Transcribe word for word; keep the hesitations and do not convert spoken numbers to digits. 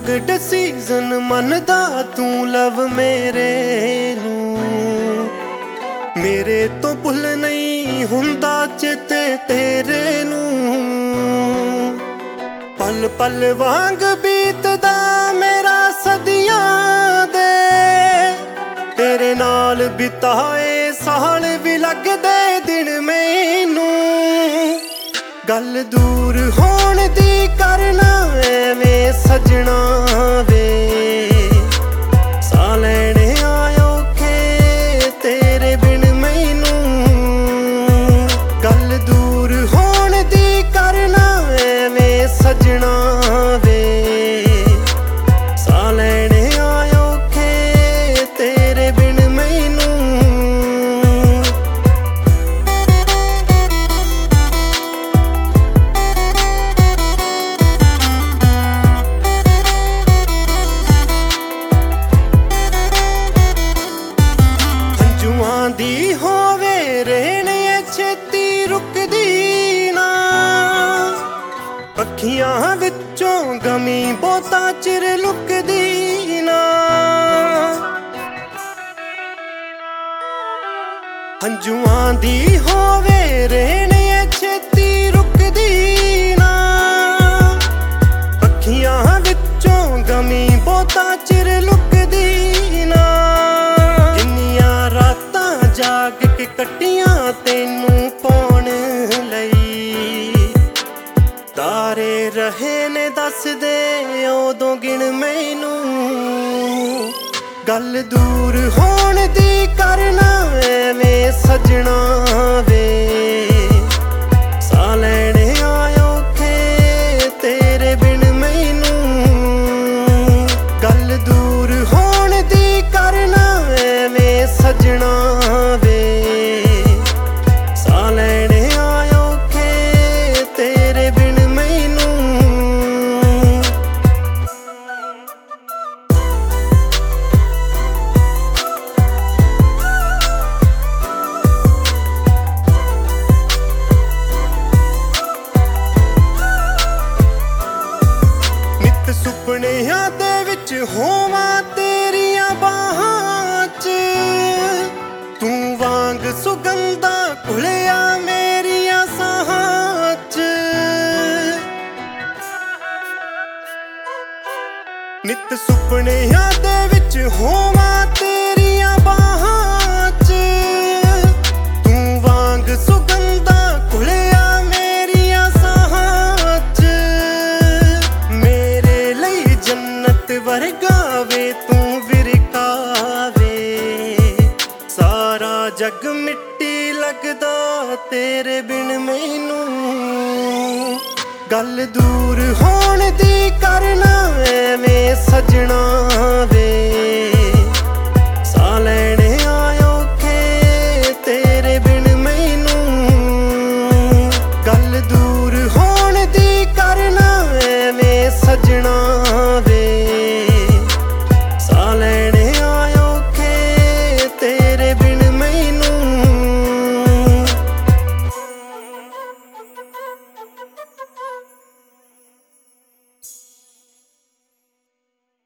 Wrong decision ਮੰਨਦਾ ਤੂੰ ਲਵ ਮੇਰੇ ਨੂੰ। ਮੇਰੇ ਤੋਂ ਭੁੱਲ ਨਹੀਂ ਹੁੰਦਾ ਚੇਤੇ ਤੇਰੇ ਨੂੰ। ਪਲ ਪਲ ਵਾਂਗ ਬੀਤਦਾ ਮੇਰਾ ਸਦੀਆਂ ਦੇ, ਤੇਰੇ ਨਾਲ ਬਿਤਾਏ ਸਾਲ ਵੀ ਲੱਗਦੇ ਦਿਨ ਮੈਨੂੰ। ਗੱਲ ਦੂਰ ਹੋਣ ਦੀ ਕਰਨਾ ਐਵੇਂ ਸਜਣਾ ਵੇ, ਸਾਹ ਲੈਣੇ ਆਏ ਔਖੇ ਤੇਰੇ ਬਿਨ ਮੈਨੂੰ। ਗੱਲ ਦੂਰ ਹੋਣ ਦੀ ਕਰਨਾ ਐਵੇਂ ਸਜਣਾ ਵੇ, ਸਾਹ ਲੈਣੇ ਆਏ ਔਖੇ ਤੇਰੇ ਬਿਨ ਮੈਨੂੰ। ਦੀ ਹੋਵੇ ਰਹਿਣ ਛੇਤੀ ਰੁਕਦੀ ਨਾ, ਅੱਖੀਆਂ ਵਿੱਚੋਂ ਗਮੀ ਬਹੁਤਾ ਚਿਰ ਲੁਕਦੀ ਨਾ। ਹੰਝੂਆਂ ਦੀ ਹੋਵੇ ਰਹਿਣ ਛੇਤੀ ਰੁਕਦੀ ਨਾ, ਅੱਖੀਆਂ ਵਿੱਚੋਂ ਗਮੀ ਬਹੁਤਾ ਚਿਰ ਲੁਕਦੀ ਨਾ। ਜਾਗ ਕੇ ਕੱਟੀਆਂ ਤੈਨੂੰ ਪਾਉਣ ਲਈ, ਤਾਰੇ ਰਹੇ ਨੇ ਦੱਸਦੇ ਉਦੋਂ ਗਿਣ ਮੈਨੂੰ। ਗੱਲ ਦੂਰ ਹੋਣ ਦੀ ਕਰਨਾ ਐਵੇਂ ਸਜਣਾ ਵੇ, ਸਾਹ ਲੈਣੇ ਆਏ ਔਖੇ ਤੇਰੇ ਬਿਨ ਮੈਨੂੰ। ਗੱਲ ਦੂਰ ਹੋਣ ਦੀ ਕਰਨਾ ਐਵੇਂ ਸਜਣਾ ਵੇ, ਸਾਹ ਲੈਣੇ ਆਏ ਔਖੇ ਤੇਰੇ ਬਿਨ ਮੈਨੂੰ। ਨਿੱਤ ਸੁਪਨਿਆਂ ਦੇ ਵਿੱਚ ਹੋਵਾਂ ਤੇਰੀਆਂ ਬਾਹਾਂ 'ਚ, ਤੂੰ ਵਾਂਗ ਸੁਗੰਧਾ ਘੁਲਿਆ ਮੇਰੀਆਂ ਸਾਹਾਂ 'ਚ। ਨਿੱਤ ਸੁਪਨਿਆਂ ਦੇ ਵਿੱਚ ਹੋਵਾਂ ਤੇਰੀਆਂ ਬਾਹਾਂ 'ਚ, ਤੂੰ ਵਾਂਗ ਸੁਗੰਧਾ ਘੁਲਿਆ ਮੇਰੀਆਂ ਸਾਹਾਂ 'ਚ। ਮੇਰੇ ਲਈ ਜੰਨਤ ਵਰਗਾ ਵੇ ਤੂੰ ਵਿਰਕਾ ਵੇ, ਸਾਰਾ ਜੱਗ ਮਿੱਟੀ ਲੱਗਦਾ ਤੇਰੇ ਬਿਨ ਮੈਨੂੰ। ਗੱਲ ਦੂਰ ਹੋਣ ਦੀ